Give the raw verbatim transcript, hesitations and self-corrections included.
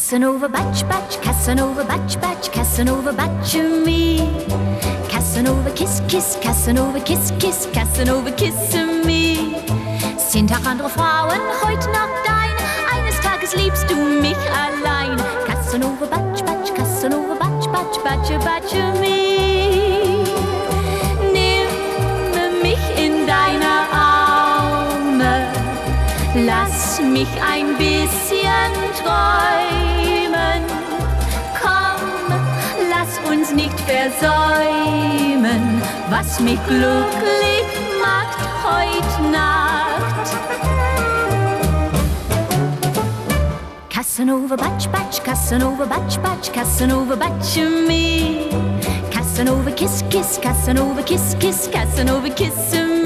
Casanova, batch, batch, Casanova, batch, batch, Casanova, batch me. Casanova, kiss, kiss, Casanova, kiss, kiss, Casanova, kiss me. Sind auch andere Frauen heute noch deine, eines Tages liebst du mich allein. Casanova, batch, batch, Casanova, batch, batch, batch, batch me. Nimm mich in deine Arme, lass mich ein bisschen träumen. Komm, lass uns nicht versäumen, was mich glücklich macht heut Nacht. Casanova, batch, batch, Casanova, batch, batch, Casanova, batch me. Casanova, kiss, kiss, Casanova, kiss, kiss, Casanova, kiss me.